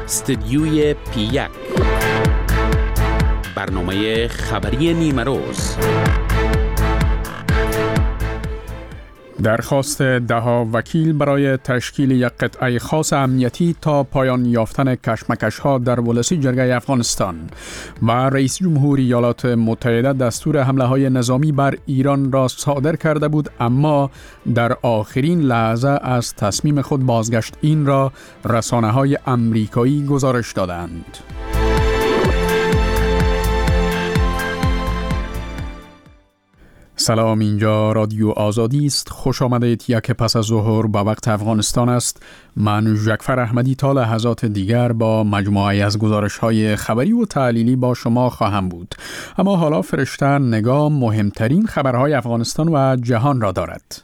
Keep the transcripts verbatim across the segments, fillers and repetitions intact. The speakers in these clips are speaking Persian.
استدیوی پی یک، برنامه خبری نیمه روز. درخواست دهها وکیل برای تشکیل یک قطعه خاص امنیتی تا پایان یافتن کشمکش‌ها در ولسی جرگه افغانستان و رئیس جمهور ایالات متحده دستور حمله‌های نظامی بر ایران را صادر کرده بود، اما در آخرین لحظه از تصمیم خود بازگشت. این را رسانه‌های آمریکایی گزارش دادند. سلام، اینجا رادیو آزادی است. خوش آمدید. یک پس از ظهر به وقت افغانستان است. من جعفر احمدی تا لحظات دیگر با مجموعه از گزارش‌های خبری و تحلیلی با شما خواهم بود. اما حالا فرشته نگاه مهمترین خبرهای افغانستان و جهان را دارد.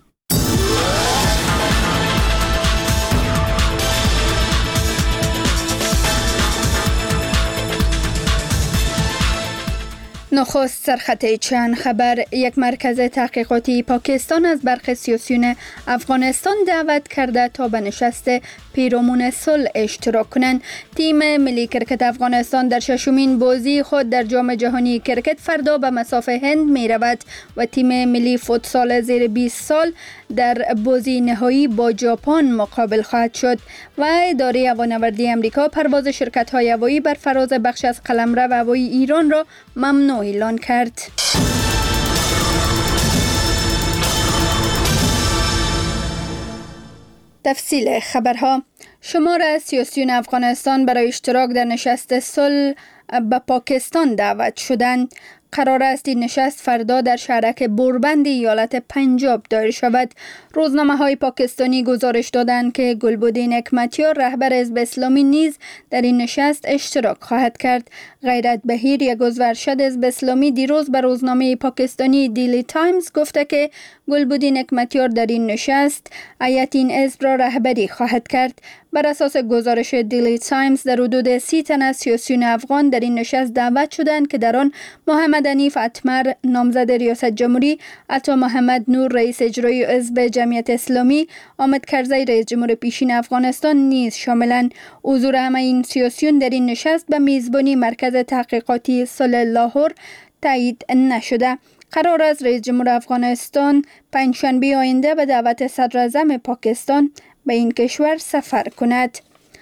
نخست سرخط چند خبر. یک مرکز تحقیقاتی پاکستان از برخی سیاسیون افغانستان دعوت کرده تا به نشست پیرامون صلح اشتراک کنند. تیم ملی کرکت افغانستان در ششمین بازی خود در جام جهانی کرکت فردا به مصاف هند می رود و تیم ملی فوتسال زیر بیست سال در بازی نهایی با ژاپن مقابل خواهد شد. و اداره هوانوردی امریکا پرواز شرکت‌های هوایی بر فراز بخش از قلمرو هوایی ایران را ممنوع اعلان کرد. تفصیل خبرها. شمار از سیاسیون افغانستان برای اشتراک در نشست صلح به پاکستان دعوت شدند. قرار است این نشست فردا در شهرک بوربند ایالت پنجاب دایر شود. روزنامه های پاکستانی گزارش دادند که گلبدین حکمتیار رهبر حزب اسلامی نیز در این نشست اشتراک خواهد کرد. غیرت بهیر، یک عضو ارشد حزب اسلامی، دیروز به روزنامه پاکستانی دیلی تایمز گفته که گلبدین حکمتیار در این نشست هیئت این حزب را رهبری خواهد کرد. بر اساس گزارش دیلی تایمز در حدود سی تن از سیاسیون افغان در این نشست دعوت شدند که در آن محمد حنیف اتمر نامزد ریاست جمهوری، عطا محمد نور رئیس اجرایی حزب جمعیت اسلامی، حامد کرزی رئیس جمهور پیشین افغانستان نیز شاملند. حضور همه این سیاسیون در این نشست به میزبانی مرکز تحقیقاتی صلح لاهور تایید نشده. قرار است رئیس جمهور افغانستان پنجشنبه آینده به دعوت صدر اعظم پاکستان به این کشور سفر کند.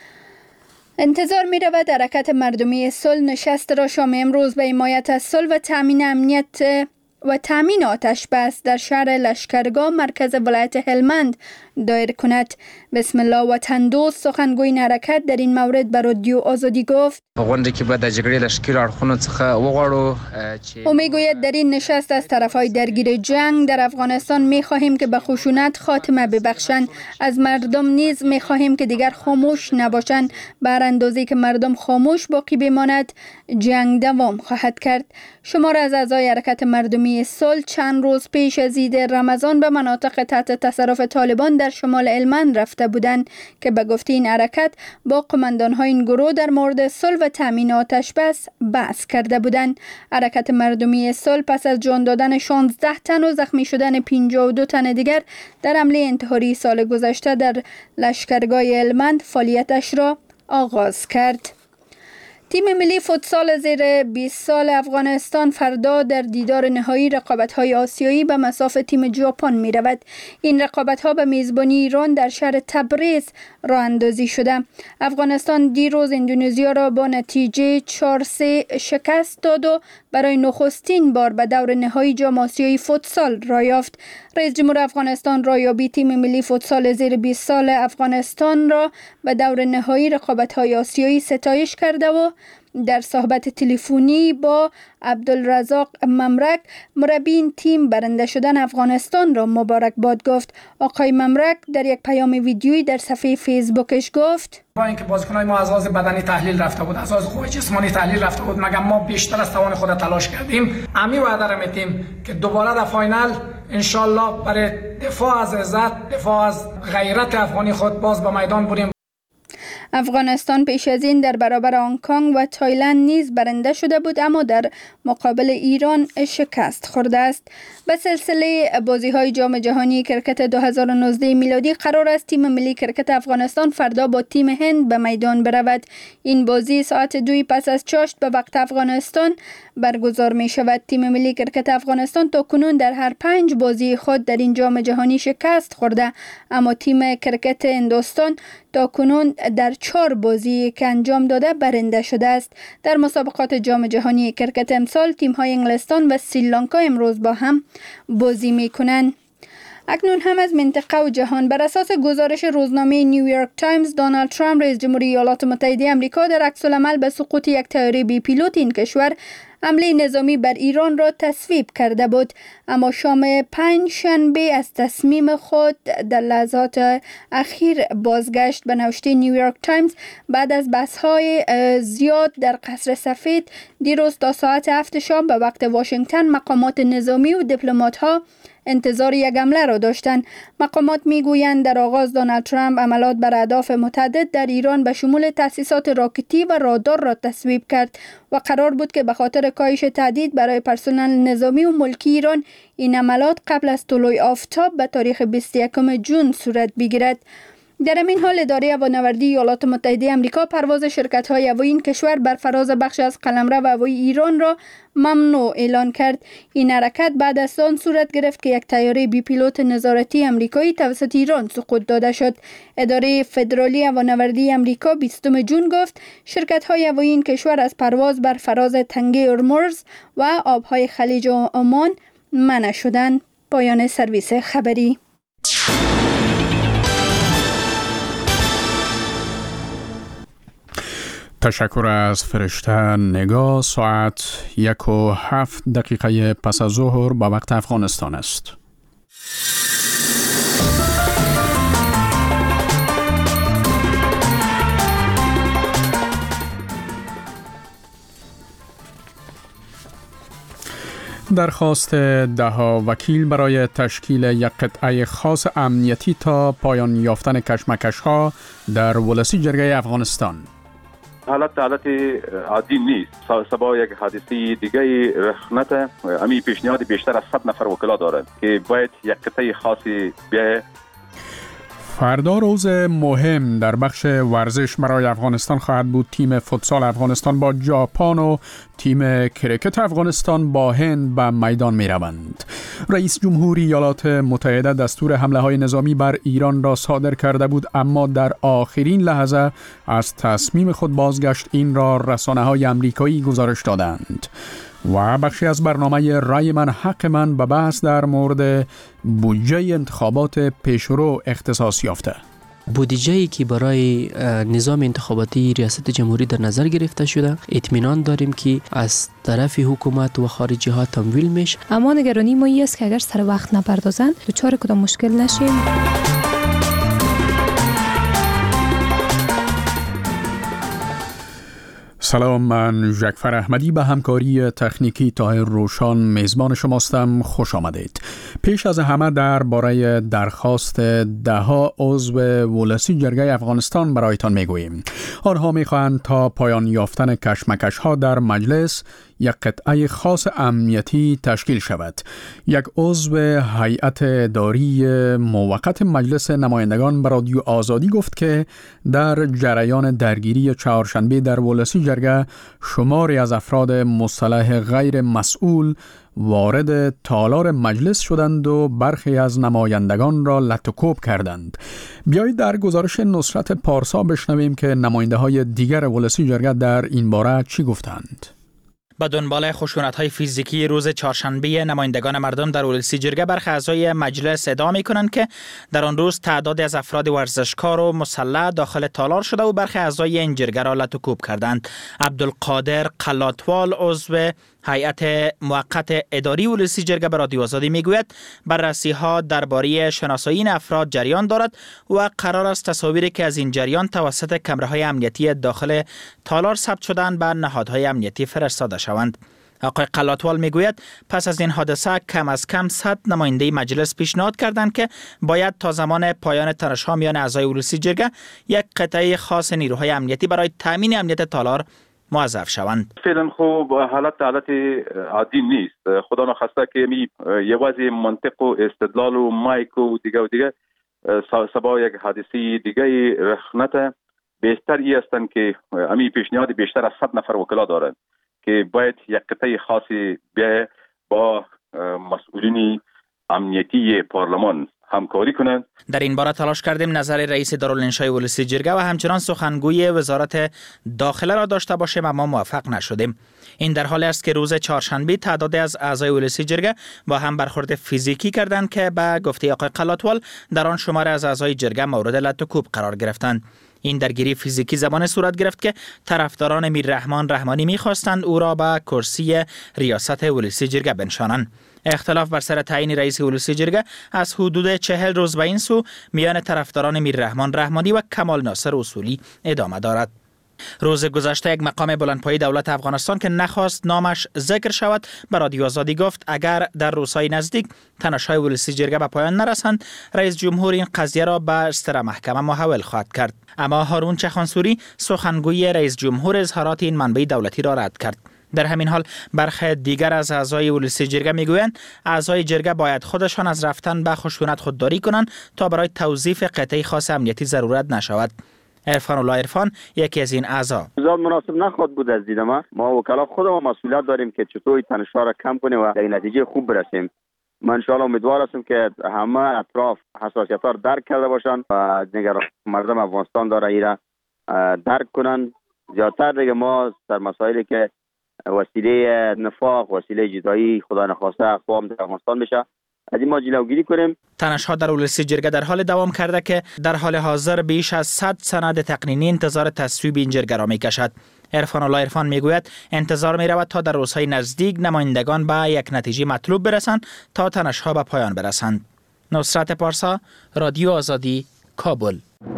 انتظار می رود حرکت مردمی صلح نشست را شام امروز به حمایت از صلح و تامین امنیت و تامین آتش بس در شهر لشکرگاه مرکز ولایت هلمند دایر کند. بسم الله وطن دوست سخنگوی این حرکت در این مورد به رادیو آزادی گفت: غونډه کې به د جګړې لشکري اړخونو څخه وغواړو چې او میگوید در این نشست از طرفهای درگیر جنگ در افغانستان می خواهیم که به خشونت خاتمه ببخشند. از مردم نیز می خواهیم که دیگر خاموش نباشند. بر اندازه‌ای که مردم خاموش باقی بماند جنگ دوام خواهد کرد. شمار از اعضای حرکت مردمی صلح چند روز پیش از عید رمضان به مناطق تحت تصرف طالبان در شمال هلمند رفته بودند که به گفته این حرکت با قماندان‌های این گروه در مورد صلح و تامین آتش بس بحث کرده بودند. حرکت مردمی صلح پس از جان دادن شانزده تن و زخمی شدن پنجاه و دو تن دیگر در حمله انتحاری سال گذشته در لشکرگاه هلمند فعالیتش را آغاز کرد. تیم ملی فوتسال زیر بیست سال افغانستان فردا در دیدار نهایی رقابت‌های آسیایی به مصاف تیم ژاپن می رود. این رقابت‌ها به میزبانی ایران در شهر تبریز راه اندازی شده. افغانستان دیروز اندونزیا را با نتیجه چهار سه شکست داد و برای نخستین بار به دور نهایی جام آسیایی فوتسال را یافت. رئیس جمهور افغانستان رایابی تیم ملی فوتسال زیر بیست سال افغانستان را به دور نهایی رقابت‌های آسیایی ستایش کرده و در صحبت تلفنی با عبدالرزاق ممرک مربی این تیم برنده شدن افغانستان را مبارکباد گفت. آقای ممرک در یک پیام ویدیویی در صفحه فیسبوکش گفت: با اینکه بازیکن‌های ما از لحاظ بدنی تحلیل رفته بود، از لحاظ قوه جسمانی تحلیل رفته بود، مگر ما بیشتر از توان خود تلاش کردیم. امی وعده را میتیم که دوباره در فاینال ان شاء الله برای دفاع از عزت، دفاع از غیرت افغانی خود باز به میدان بریم. افغانستان پیش از این در برابر هنگ کنگ و تایلند نیز برنده شده بود، اما در مقابل ایران شکست خورده است. به سلسله بازی‌های جام جهانی کرکت دو هزار و نوزده میلادی قرار است تیم ملی کرکت افغانستان فردا با تیم هند به میدان برود. این بازی ساعت دوی پس از چاشت به وقت افغانستان برگزار می شود. تیم ملی کرکت افغانستان تا کنون در هر پنج بازی خود در این جام جهانی شکست خورده، اما تیم کرکت هندوستان تا کنون در چهار بازی که انجام داده برنده شده است. در مسابقات جام جهانی کرکت امسال تیم‌های انگلستان و سریلانکا امروز با هم بازی می‌کنند. اکنون هم از منطقه و جهان. بر اساس گزارش روزنامه نیویورک تایمز، دونالد ترامپ رئیس جمهوری ایالات متحده آمریکا در عکس‌العمل به سقوط یک طیاره بی پیلوت این کشور حمله نظامی بر ایران را تصویب کرده بود، اما شام پنج شنبه از تصمیم خود در لحظات اخیر بازگشت. به نوشته نیویورک تایمز، بعد از بحث‌های زیاد در قصر سفید دیروز تا ساعت هفت شام به وقت واشنگتن، مقامات نظامی و دیپلمات‌ها انتظار یک حمله را داشتند. مقامات میگویند در آغاز دونالد ترامپ عملات بر اهداف متعدد در ایران به شمول تأسیسات راکتی و رادار را تصویب کرد و قرار بود که به خاطر کاهش تهدید برای پرسنل نظامی و ملکی ایران این عملات قبل از طلوع آفتاب به تاریخ بیست و یکم ژوئن صورت بگیرد. در این حال اداره هوانوردی ایالات متحده آمریکا پرواز شرکت‌های هوایی این کشور بر فراز بخش از قلمرو هوایی ایران را ممنوع اعلان کرد. این حرکت بعد از آن صورت گرفت که یک طیاره بی پیلوت نظارتی آمریکایی توسط ایران سقوط داده شد. اداره فدرالی هوانوردی آمریکا بیستم ژوئن گفت شرکت‌های هوایی این کشور از پرواز بر فراز تنگه هرمز و آب‌های خلیج عمان منع شدند. پایان سرویس خبری. تشکر از فرشته نگاه. ساعت یک و هفت دقیقه پس از ظهر با وقت افغانستان است. درخواست ده وکیل برای تشکیل یک قطعه خاص امنیتی تا پایان یافتن کشمکش‌ها در ولسی جرگه افغانستان. حالت حالت عادی نیست. سبا یک حادثه دیگه رخ نده. امی پیشنهاد بیشتر از صد نفر وکلا داره که باید یک قطعه خاصی بیایه. فردا روز مهم در بخش ورزش برای افغانستان خواهد بود. تیم فوتسال افغانستان با ژاپن و تیم کرکت افغانستان با هند به میدان می روند. رئیس جمهوری ایالات متحده دستور حمله های نظامی بر ایران را صادر کرده بود، اما در آخرین لحظه از تصمیم خود بازگشت. این را رسانه های امریکایی گزارش دادند. و بخشی از برنامه رای من حق من به بحث در مورد بودجه انتخابات پیشرو اختصاص یافته. بودجه‌ای که برای نظام انتخاباتی ریاست جمهوری در نظر گرفته شده، اطمینان داریم که از طرف حکومت و خارجی ها تمویل میشه. اما نگرانی ما این است که اگر سر وقت نپردازن دچار کدام مشکل نشیم. سلام، من ژکفر احمدی به همکاری تکنیکی طاهر روشان میزبان شماستم. خوش آمدید. پیش از همه در باره درخواست ده ها عضو ولسی جرگه افغانستان برایتان میگوییم. آنها میخواهند تا پایان یافتن کشمکش ها در مجلس یک قطعه خاص امنیتی تشکیل شود. یک عضو هیئت اداری موقت مجلس نمایندگان به رادیو آزادی گفت که در جریان درگیری چهارشنبه در ولسی جرگه شماری از افراد مصطلح غیر مسئول وارد تالار مجلس شدند و برخی از نمایندگان را لطوکوب کردند. بیایید در گزارش نصرت پارسا بشنویم که نماینده های دیگر ولسی جرگه در این باره چی گفتند. به دنبال خشونت‌های فیزیکی روز چهارشنبه نمایندگان مردم در ولسی جرگه، برخی اعضای مجلس ادعا می‌کنند که در آن روز تعدادی از افراد ورزشکار و مسلح داخل تالار شده و برخی اعضای این جرگه را لطوکوب کردند. عبدالقادر قلاتوال عضو هیئت موقت اداری ولسی جرگه به رادیو آزادی میگوید بررسی‌ها درباره شناسایی این افراد جریان دارد و قرار است تصاویری که از این جریان توسط کامراهای امنیتی داخل تالار ثبت شدند به نهادهای امنیتی فرستاده شوند. آقای قلاتوال میگوید پس از این حادثه کم از کم صد نماینده مجلس پیشنهاد کردند که باید تا زمان پایان تنش‌ها میان اعضای ولسی جرگه یک قطعه خاص نیروهای امنیتی برای تامین امنیت تالار موظف شوند. فعلا خوب حالت حالت عادی نیست. خدا نخواسته که می یوازی منطق و استدلال و مایک و دیگه و دیگه سبا یک حادثه دیگه رخنت بهتر ای هستند که امی پیشنهاد بیشتر از صد نفر وکلا دارند که باید یک قطعه خاصی به با مسئولین امنیتی پارلمان همکاری کنند. در این باره تلاش کردیم نظر رئیس دارالانشای ولسی جرگه و همچنان سخنگوی وزارت داخله را داشته باشیم اما موفق نشدیم. این در حالی است که روز چهارشنبه تعدادی از اعضای ولسی جرگه با هم برخورد فیزیکی کردند که به گفته آقای قلاتوال در آن شمار از اعضای جرگه مورد لط و کوب قرار گرفتند. این درگیری فیزیکی زمان صورت گرفت که طرفداران میررحمان رحمانی می‌خواستند او را به کرسی ریاست ولسی جرگه بنشانند. اختلاف بر سر تعیین رئیس ولسی جرگه از حدود چهل روز به این سو میان طرفداران میررحمان رحمانی و کمال ناصر اصولی ادامه دارد. روز گذشته یک مقام بلندپایه دولت افغانستان که نخواست نامش ذکر شود به رادیو آزادی گفت اگر در روزهای نزدیک تنش‌های ولسی جرگه به پایان نرسند رئیس جمهور این قضیه را به استر محکمه محول خواهد کرد. اما هارون چخانسوری سخنگوی رئیس جمهور اظهارات این منبع دولتی را رد کرد. در همین حال برخی دیگر از اعضای ولسی جرگه میگویند اعضای جرگه باید خودشان از رفتن به خشونت خودداری کنند تا برای توظیف قطعه خاص امنیتی ضرورت نشود. عرفان الله عرفان یکی از این اعضا: زیاد مناسب نخواد بود از دید ما. ما وکلا خودمون مسئولیت داریم که چطور تنش‌ها را کم کنیم و به نتیجه خوب برسیم. من ان شاء الله امیدوار هستم که همه اطراف حساسیت‌ها را درک کرده باشند و دیگر مردم افغانستان داره ایرا درک کنند. زیادتر دیگه ما در مسائلی که وسیله نفاق، وسیله جدایی خدا نخواسته اقوام در افغانستان بشه از این ما جلوگیری کنیم. تنش‌ها در ولسی جرگه در حال دوام کرده که در حال حاضر بیش از صد سند تقنینی انتظار تصویب این جرگه را می‌کشد. عرفان الله عرفان میگوید انتظار می‌رود تا در روزهای نزدیک نمایندگان به یک نتیجه مطلوب برسند تا تنش‌ها به پایان برسند. نصرت پارسا، رادیو آزادی، کابل.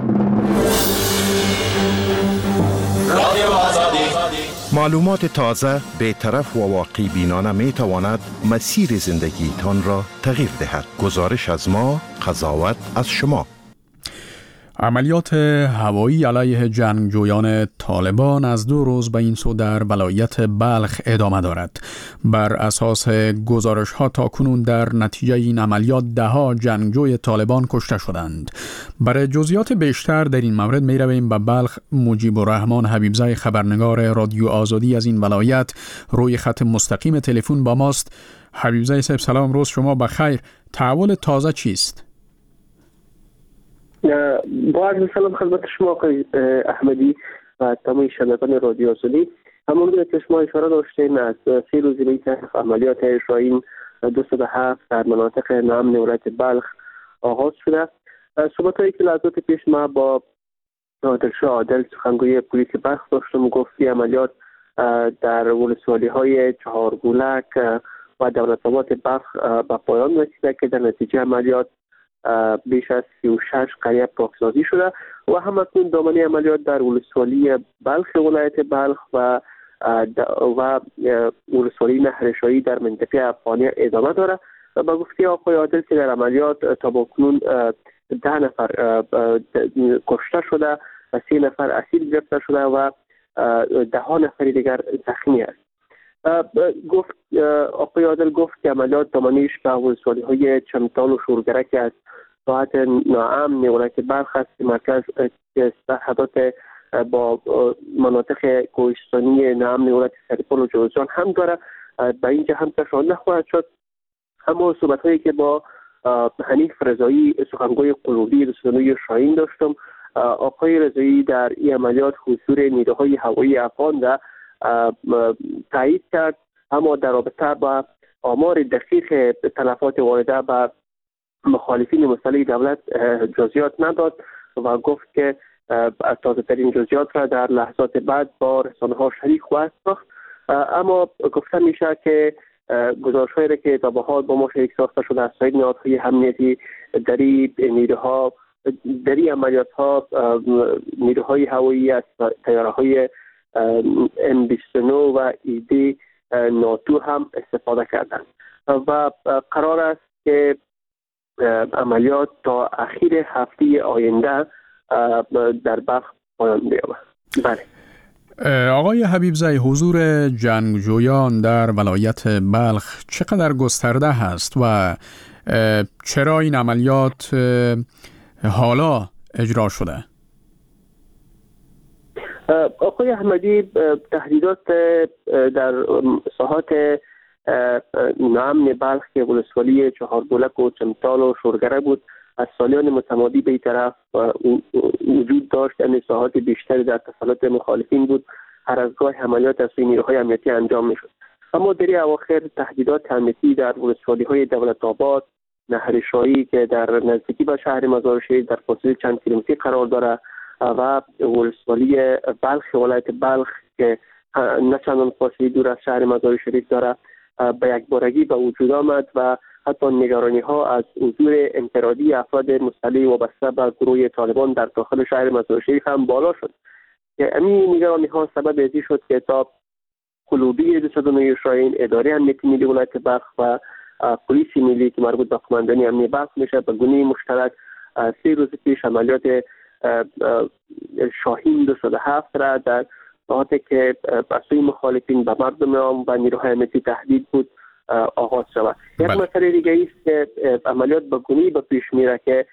رادیو آزادی. معلومات تازه، بی‌طرف و واقعی بینانه می تواند مسیر زندگی تان را تغییر دهد. گزارش از ما، قضاوت از شما. عملیات هوایی علیه جنگجویان طالبان از دو روز به این سو در ولایت بلخ ادامه دارد. بر اساس گزارش ها تاکنون در نتیجه این عملیات ده ها جنگجوی طالبان کشته شدند. برای جزئیات بیشتر در این مورد می رویم به بلخ. مجیب الرحمن حبیبزاده خبرنگار رادیو آزادی از این ولایت روی خط مستقیم تلفن با ماست. حبیبزاده صاحب سلام، روز شما بخیر. تحول تازه چیست؟ با عرض سلام خدمت شما آقای احمدی و تمام شنوندگان رادیو آزادی. همونطور که شما اشاره داشتین از سه روز دیگر عملیات شاهین دویست و هفت در مناطق ناامن ولایت بلخ آغاز شده. صحبت‌هایی که لحظات پیش ما با دلشاه عادل سخنگوی پلیس بلخ داشتم گفتی عملیات در ولسوالی‌های چهارگولک و دولت‌آباد بلخ به پایان رسیده که در نتیجه عملیات بیش از سی و شش قریه پاکسازی شده و همکنون دامنه عملیات در ولسوالی بلخ ولایت بلخ و و ولسوالی نهرشاهی در منطقه افغانی ادامه داره. و به گفته آقای عادل که در عملیات تا بکنون ده نفر کشته شده و سی نفر اسیر گرفته شده و ده ها نفر دیگر زخمی است. گفت آقای عادل گفت که عملیات دامنه‌اش به ولسوالی های چمتال و شورگرک از ساحت ناامن ولایت بلخ است که مرکز سرحدات با مناطق کوهستانی ناامن ولایت سرپل و جوزجان هم داره. به اینجا هم تشامل نخواهد شد. اما صحبت‌هایی که با حنیف رضایی سخنگوی قلوبی رسانه‌ی شاهین داشتم، آقای رضایی در این عملیات حضور نیروهای هوایی افغان را تایید کرد، اما در رابطه با آمار دقیق تلفات وارده به مخالفین مسلح دولت جزئیات نداد و گفت که تازه ترین جزئیات را در لحظات بعد با رسانه ها شریک خواهد ساخت. اما گفته میشه که گزارش‌هایی را که تا به حال با ما شریک ساخته شده از سایر نهادهای امنیتی در این نیروها در این عملیات‌ها نیروهای هوایی از طیاره‌های ام بیست و نه و ایدی ناتو هم استفاده کردند و قرار است که عملیات تا اخیر هفته آینده در بلخ پایان بیابد. بله. آقای حبیبزی، حضور جنگجویان در ولایت بلخ چقدر گسترده هست و چرا این عملیات حالا اجرا شده؟ آقای احمدی، تهدیدات در ساحات نامن بلخ که ولسوالی چهاربولک و چمتال و شورگره بود از سالیان متمادی به این طرف وجود داشت. یعنی ساحات بیشتری در تسلط مخالفین بود. هر از گاه عملیات از سوی نیروهای امنیتی انجام میشد. اما در اواخر تهدیدات امنیتی در ولسوالی های دولت آباد، نهر شاهی که در نزدیکی به شهر مزار شریف در فاصله چند کیلومتری قرار داره و ولسوالی بلخ ولایت بلخ که نه چندان فاصله دور از شهر مزار شریف داره به یک بارگی به وجود آمد و حتی نگرانی ها از حضور انفرادی افراد مسلح وابسته به گروه طالبان در داخل شهر مزار شریف هم بالا شد. همین نگرانی ها سبب ازی شد که تا قلوبی دویست و نه شاهین، اداره امنیتی ملی ولایت بلخ و پلیس ملی که مربوط به قماندانی امنیت بلخ میشه به گونه مشترک سه روز پیش عملیات شاهین دویست و هفت را در ساعتی که از سوی مخالفین به مردم عام و نیروهای امنیتی تهدید بود آغاز شود. یک مسئله دیگه است که عملیات به گونه‌ای به پیش میره که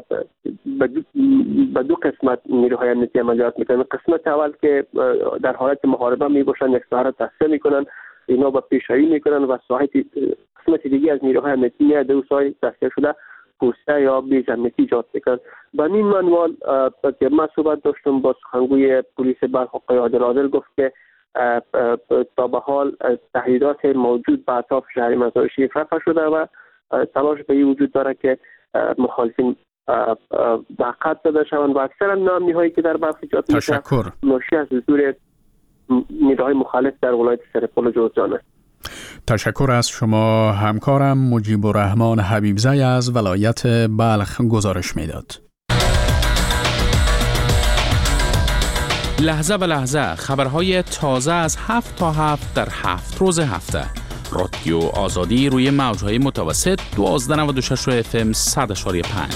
به دو قسمت نیروهای امنیتی عملیات میکنن. قسمت اول که در حالت محاربه میباشن، یک ساحه را تصفیه میکنن، اینا به پیشروی میکنن و ساحه قسمت دیگه از نیروهای امنیتی میاد دو ساحه تصفیه شده پوسته یا بیج امنیتی ایجاد میکنن. به این منوال که من صحبت داشتم با سخنگوی پلیس بلخ آقای عادل عادل گفت که تا به حال تهدیدات موجود به اطراف شهر مزار شریف رفع شده و تلاش به این وجود داره که مخالفین به عقب داده شوند و اکثرا نامنی هایی که در بلخ ایجاد میشه ناشی از حضور نیروهای مخالف در ولایت سرپل و جوزجان است. تشکر از شما. همکارم مجیب الرحمن حبیبزی از ولایت بلخ گزارش میداد. لحظه به لحظه خبرهای تازه از هفت تا هفت در هفت روز هفته. رادیو آزادی روی موجهای متوسط دوازده و نود و شش اف ام صد و پنج.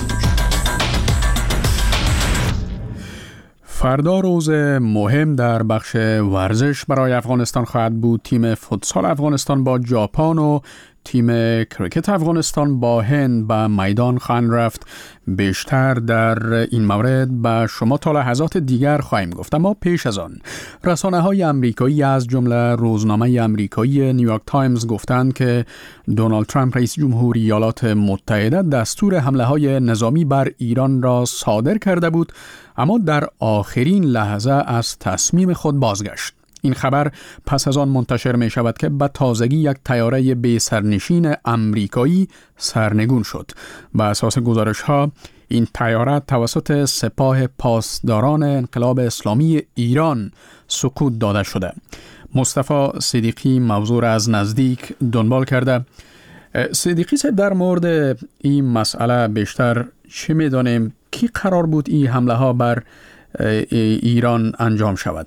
فردا روز مهم در بخش ورزش برای افغانستان خواهد بود. تیم فوتسال افغانستان با ژاپن و تیم کریکت افغانستان با هند به میدان خواهند رفت. بیشتر در این مورد به شما تا لحظات دیگر خواهیم گفت، اما پیش از آن رسانه‌های آمریکایی از جمله روزنامه آمریکایی نیویورک تایمز گفتند که دونالد ترامپ رئیس جمهوری ایالات متحده دستور حمله‌های نظامی بر ایران را صادر کرده بود، اما در آخرین لحظه از تصمیم خود بازگشت. این خبر پس از آن منتشر می شود که به تازگی یک طیاره بی سرنشین آمریکایی سرنگون شد. بر اساس گزارش ها این طیاره توسط سپاه پاسداران انقلاب اسلامی ایران سقوط داده شده. مصطفی صدیقی موضوع را از نزدیک دنبال کرده. صدیقی صاحب، در مورد این مسئله بیشتر چه می دانیم؟ کی قرار بود این حمله ها بر ایران انجام شود؟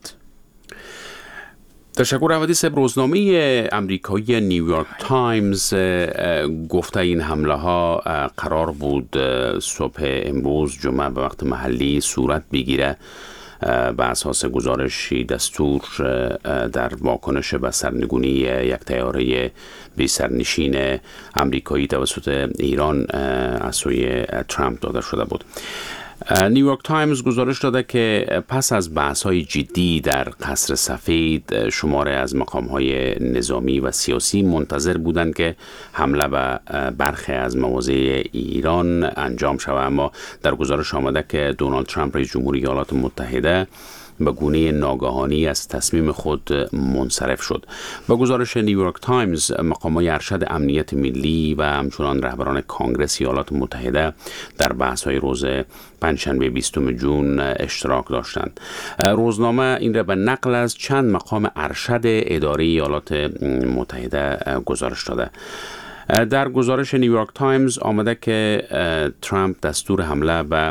تشکر. احمدی صاحب، روزنامه امریکایی نیویورک تایمز گفته این حمله ها قرار بود صبح امروز جمعه به وقت محلی صورت بگیره. به اساس گزارشی دستور در واکنش به سرنگونی یک طیاره بی سرنشین امریکایی توسط ایران از سوی ترامپ داده شده بود. نیویورک تایمز گزارش داده که پس از بحث‌های جدی در قصر سفید شماره از مقام‌های نظامی و سیاسی منتظر بودند که حمله به برخی از مواضع ایران انجام شود، اما در گزارش آمده که دونالد ترامپ رئیس جمهوری ایالات متحده به گونه ناگهانی از تصمیم خود منصرف شد. با گزارش نیویورک تایمز، مقامات ارشد امنیت ملی و همچنان رهبران کانگرس ایالات متحده در بحث‌های روز پنجشنبه بیستم ژوئن اشتراک داشتند. روزنامه این را به نقل از چند مقام ارشد اداره ایالات متحده گزارش داده. در گزارش نیویورک تایمز آمده که ترامپ دستور حمله به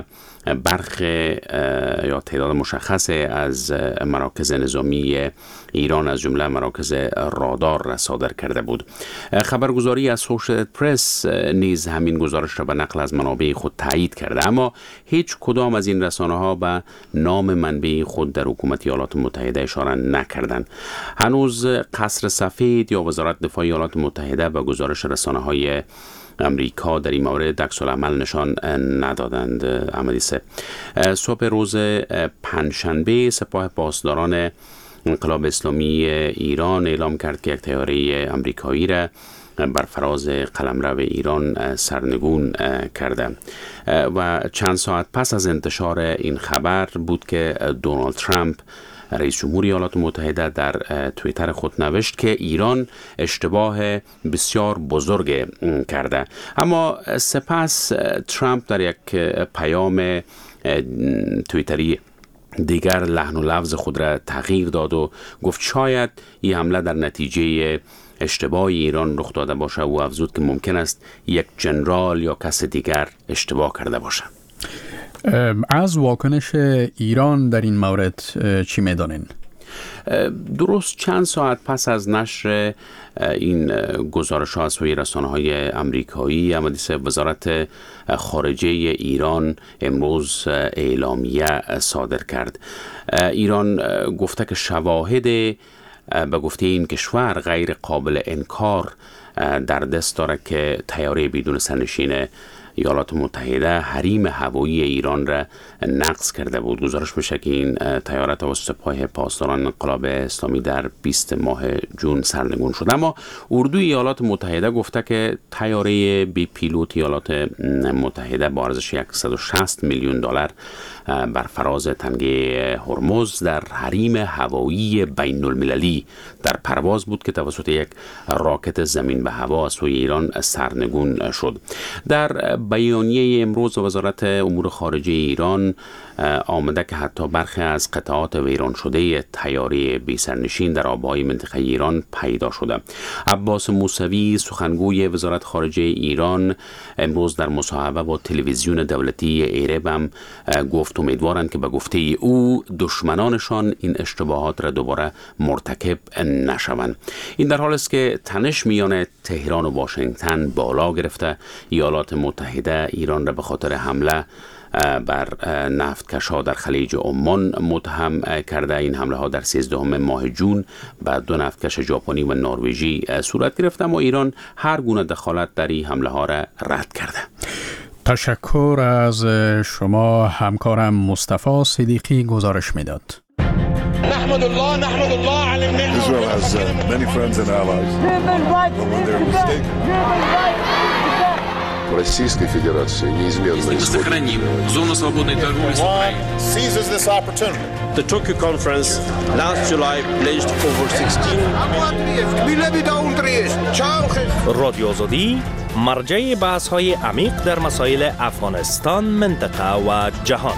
برخ یا تعداد مشخص از مراکز نظامی ایران از جمله مراکز رادار را صادر کرده بود. خبرگزاری اسوشییتد پرس نیز همین گزارش را به نقل از منابع خود تایید کرده، اما هیچ کدام از این رسانه‌ها به نام منبع خود در حکومت ایالات متحده اشاره نکردند. هنوز قصر سفید یا وزارت دفاع ایالات متحده به گزارش رسانه‌های امریکا در این مورد عکس‌العمل نشان ندادند. احمدی سه صبح روز پنجشنبه سپاه پاسداران انقلاب اسلامی ایران اعلام کرد که یک طیاره امریکایی را بر فراز قلمرو ایران سرنگون کرده و چند ساعت پس از انتشار این خبر بود که دونالد ترامپ رئیس جمهور ایالات متحده در توییتر خود نوشت که ایران اشتباه بسیار بزرگ کرده. اما سپس ترامپ در یک پیام توییتری دیگر لحن و لفظ خود را تغییر داد و گفت شاید این حمله در نتیجه اشتباه ایران رخ داده باشه و افزود که ممکن است یک جنرال یا کس دیگر اشتباه کرده باشه. از واکنش ایران در این مورد چی می‌دانین؟ درست چند ساعت پس از نشر این گزارش ها از سوی رسانه های امریکایی، احمدی سه وزارت خارجه ایران امروز اعلامیه صادر کرد. ایران گفته که شواهد به گفته این کشور غیر قابل انکار در دست داره که طیاره بدون سرنشین ایالات متحده حریم هوایی ایران را نقض کرده بود. گزارش میشه که این طیاره توسط سپاه پاسداران انقلاب اسلامی در بیست ماه جون سرنگون شد. اما اردوی ایالات متحده گفته که طیاره بی پیلوت ایالات متحده با ارزش صد و شصت میلیون دلار بر فراز تنگه هرمز در حریم هوایی بین المللی در پرواز بود که توسط یک راکت زمین به هوا از سوی ایران سرنگون شد. در بیانیه امروز وزارت امور خارجه ایران آمده که حتی برخی از قطعات ویران شده طیاره بی سرنشین در آبهای منطقه ایران پیدا شده. عباس موسوی سخنگوی وزارت خارجه ایران امروز در مصاحبه با تلویزیون دولتی ایرب هم گفت امیدوارند که به گفته او دشمنانشان این اشتباهات را دوباره مرتکب نشوند. این در حال است که تنش میان تهران و واشنگتن بالا گرفته. ایالات متحده ایران را به خاطر حمله بر نفتکش‌ها در خلیج عمان متهم کرده. این حمله ها در سیزدهم ماه جون به دو نفتکش ژاپنی و نروژی صورت گرفت، اما ایران هر گونه دخالت در این حمله ها را رد کرده. تشکر از شما. همکارم مصطفی صدیقی گزارش میداد. نحمد الله نحمد الله على النعمة. Israel has uh, many friends and allies. But when they're mistaken. Российской Федерации неизменно сохраним зону свободной торговли с Украиной. Seizes this opportunity. The Tokyo conference last July pledged over sixteen. رادیو آزادی مرجع بحث‌های عمیق در مسائل افغانستان، منطقه و جهان.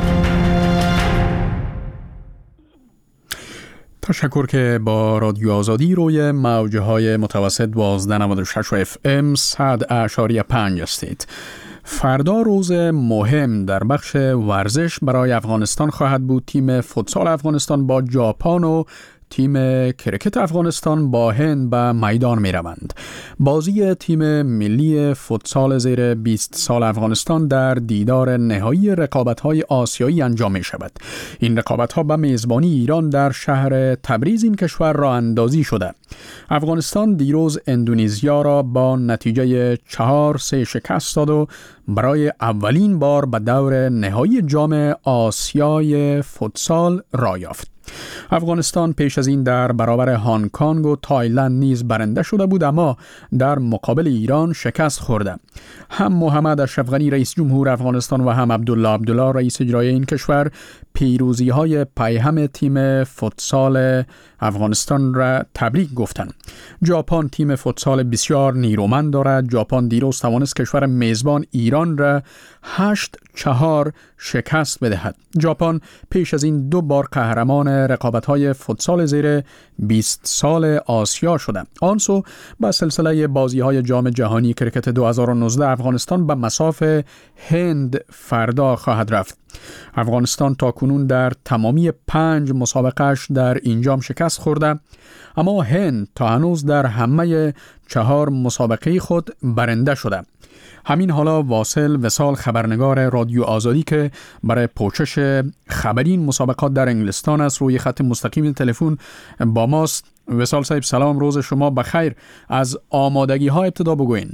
تشکر که با رادیو آزادی روی موجهای متوسط دوازده نود و شش و اف ام صد اشاری پنج هستید. فردا روز مهم در بخش ورزش برای افغانستان خواهد بود. تیم فوتسال افغانستان با ژاپن و تیم کرکت افغانستان با هند به میدان می روند. بازی تیم ملی فوتسال زیر بیست سال افغانستان در دیدار نهایی رقابت‌های آسیایی انجام می شود. این رقابت‌ها به میزبانی ایران در شهر تبریز این کشور راه اندازی شده. افغانستان دیروز اندونزیا را با نتیجه چهار سه شکست داد و برای اولین بار به دور نهایی جام آسیای فوتسال راه یافت. افغانستان پیش از این در برابر هنگ کنگ و تایلند نیز برنده شده بود، اما در مقابل ایران شکست خورده. هم محمد اشرف غنی رئیس جمهور افغانستان و هم عبدالله عبدالله رئیس اجرایی این کشور پیروزی های پیهم تیم فوتسال افغانستان را تبریک گفتند. ژاپن تیم فوتسال بسیار نیرومند دارد. ژاپن دیروز توانست کشور میزبان ایران را هشت چهار شکست بدهد. ژاپن پیش از این دو بار قهرمان رقابت‌های فوتسال زیر بیست سال آسیا شده. آنسو با سلسله بازی‌های جام جهانی کرکت دو هزار و نوزده افغانستان به مصاف هند فردا خواهد رفت. افغانستان تا کنون در تمامی پنج مسابقهش در این جام شکست خورده، اما هند تا هنوز در همه چهار مسابقه خود برنده شده. همین حالا واصل وصال خبرنگار رادیو آزادی که برای پوشش خبری این مسابقات در انگلستان است روی خط مستقیم تلفن با ماست. وصال صاحب سلام، روز شما بخیر. از آمادگی ها ابتدا بگوین.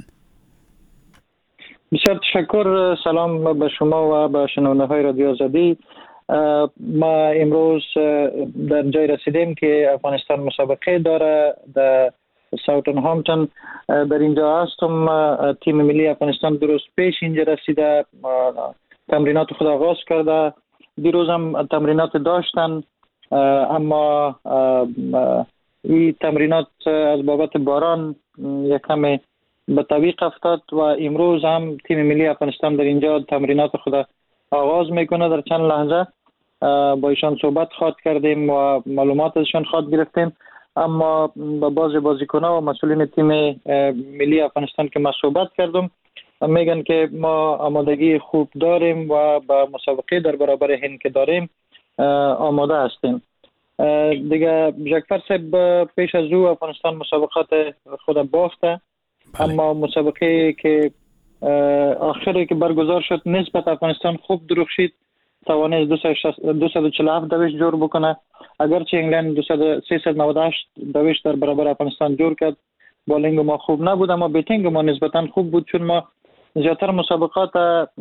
بسیار تشکر. سلام به شما و به شنونده های رادیو آزادی. ما امروز در جای رسیدیم که افغانستان مسابقه داره در ساوتن هامپتون. در اینجا هستم. تیم ملی افغانستان درست پیش اینجا رسیده، تمرینات خود آغاز کرده. دیروز هم تمرینات داشتن، اما این تمرینات از بابت باران یک کمی به تعویق افتاد و امروز هم تیم ملی افغانستان در اینجا تمرینات خود آغاز میکنه. در چند لحظه با ایشان صحبت خواهد کردیم و معلومات ازشان خواهد گرفتیم. اما با بعضی بازیکن‌ها و مسئولین تیم ملی افغانستان که ما صحبت کردم میگن که ما آمادگی خوب داریم و با مسابقه در برابر هند که داریم آماده هستیم. دیگه جکفر صاحب پیش از او افغانستان مسابقات خود باخته، اما مسابقه که آخری که برگزار شد نسبت افغانستان خوب درخشید، توانست دویست و چهل و هفت دویش جور بکنه. اگرچه انگلند سیصد و نود و هشت دویش در برابر افغانستان جور کرد. بالینگ ما خوب نبود اما بیتینگ ما نسبتا خوب بود، چون ما زیادتر مسابقات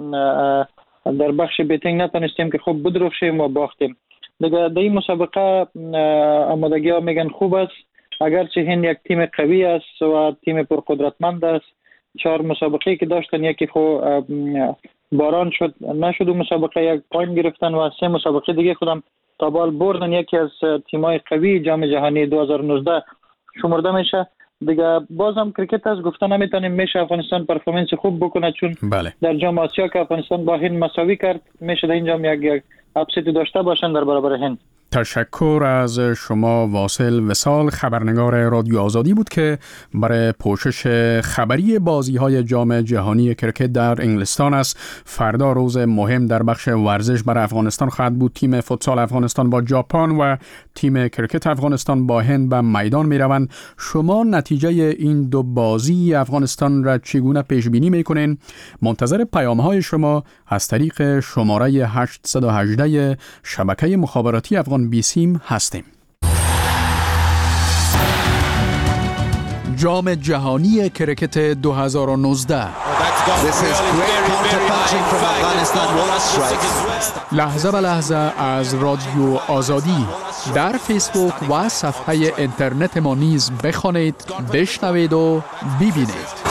در بخش بیتینگ نتونستیم که خوب بدرخشیم و باختیم. دیگه در این مسابقه آمادگی ها میگن خوب است، اگرچه هند یک تیم قوی است و تیم پرقدرتمند است. چهار مسابقه که داشتن یکی خو باران شد نشد و مسابقه یک پوینت گرفتن و سه مسابقه دیگه خودم تا بال بردن. یکی از تیمای قوی جام جهانی دو هزار و نوزده شمرده میشه. دیگه بازم کرکت از گفتن نمیتونیم میشه افغانستان پرفورمنس خوب بکنه، چون بله. در جام آسیا که افغانستان با هند مساوی کرد میشه در این جام یک یک اپسیت داشته باشن در برابر هند. تشکر از شما واصل وصال. خبرنگار رادیو آزادی بود که برای پوشش خبری بازی‌های جام جهانی کرکت در انگلستان است. فردا روز مهم در بخش ورزش برای افغانستان خواهد بود. تیم فوتسال افغانستان با ژاپن و تیم کرکت افغانستان با هند به میدان می‌روند. شما نتیجه این دو بازی افغانستان را چگونه پیش بینی می‌کنین؟ منتظر پیام‌های شما از طریق شماره هشت یک هشت شبکه مخابراتی افغان بیسیم هستیم. جام جهانی کرکت دو هزار و نوزده لحظه به لحظه از رادیو آزادی در فیسبوک و صفحه اینترنت ما نیز بخوانید، بشنوید و ببینید.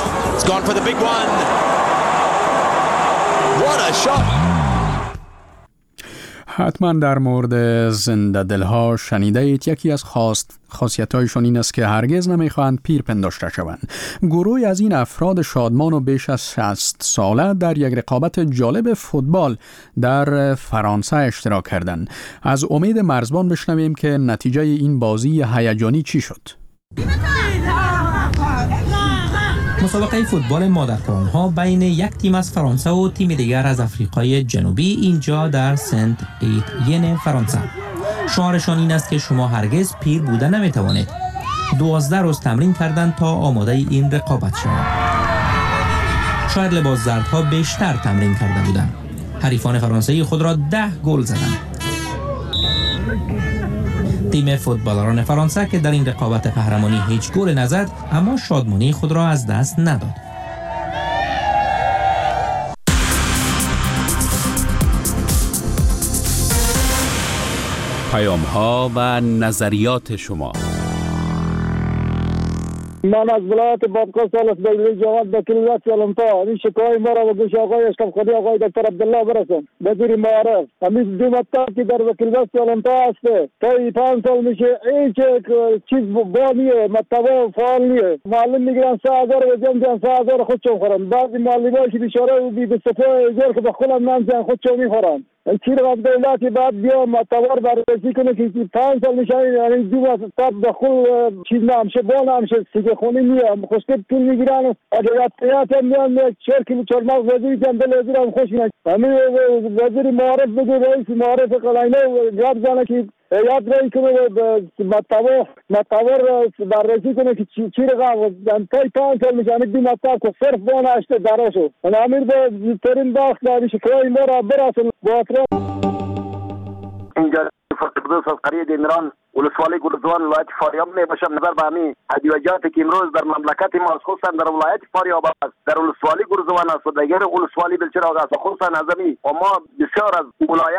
حتما در مورد زنده دلها شنیده اید. یکی از خاص خاصیت‌هایشون این است که هرگز نمی‌خواهند پیر پنداشته شوند. گروهی از این افراد شادمان و بیش از شصت ساله در یک رقابت جالب فوتبال در فرانسه اشتراک کردند. از امید مرزبان بشنویم که نتیجه این بازی هیجانی چی شد. مسابقه فوتبال مادرکران‌ها بین یک تیم از فرانسه و تیم دیگر از آفریقای جنوبی اینجا در سنت ایتین فرانسه. شعارشان این است که شما هرگز پیر بوده نمیتوانید. دوازده روز تمرین کردند تا آماده این رقابت شوند. شاید لباس زردها بیشتر تمرین کرده بودند. حریفان فرانسوی خود را ده گل زدند. تیم فوتبالران فرانسه که در این رقابت قهرمانی هیچ گل نزد، اما شادمانی خود را از دست نداد. پیام‌ها و نظریات شما. من از ولایت بابکا سالس بگلی جواد بکیلیت سالم تا این شکای ما را و گوش آقای اشکم خودی آقای دکتر عبدالله برسن وزیر معارف همین دو مکتب که در وکیلیت سالم تا هسته تا ای پانچ سال میشه هیچ چیز با نیه مکتبا فعال نیه. معلم میگیرن سه هزار و جمع جن سه هزار خودشون خورن. بعضی معلم های که بیچاره و بی بستفای ایجار که بخونم نمزن خودشون میخورن. چیر از دولتی بعد بیا متوار بررسی کنه که پنج سال میشه یعنی دو ماه تا دخول چیز نمیشه با نمیشه سیگه خونی میام خوشت پول میگیرن اگر اتیات میان چهار کیلو چرماق وزیری که اندل وزیرم خوش میاد همین وزیر معارف بگو رئیس معارف قلعینه یاد زنه که یاد رایی کنه متوار متوار بررسی کنه که چی چی رقم تای پنج سال میشه دو ماه تا که صرف با نشته دراشو امیر به زیدترین باخت داری شکرای ما را برسن با اطراف اینجا فقط از قریه دیمران ولسوالی گلزوان ولایت فاریاب می باشم نظر به همین ادویجاتی که امروز در مملکت ما خصوصا در ولایت فاریاب است در ولسوالی گلزوان است و دیگر ولسوالی بلچراغ است خصوصا از همین و ما بسیار از ولایت